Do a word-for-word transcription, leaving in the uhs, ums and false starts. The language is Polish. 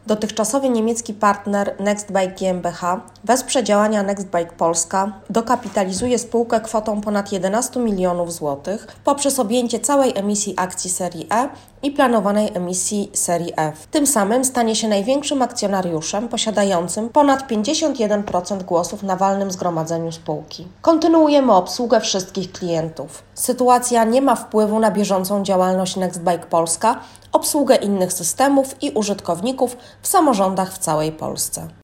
Dotychczasowy niemiecki partner Nextbike GmbH wesprze działania Nextbike Polska, dokapitalizuje spółkę kwotą ponad jedenaście milionów złotych poprzez objęcie całej emisji akcji serii E i planowanej emisji serii F. Tym samym stanie się największym akcjonariuszem posiadającym ponad pięćdziesiąt jeden procent głosów na walnym zgromadzeniu spółki. Kontynuujemy obsługę wszystkich klientów. Sytuacja nie ma wpływu na bieżącą działalność Nextbike Polska, obsługę innych systemów i użytkowników w samorządach w całej Polsce.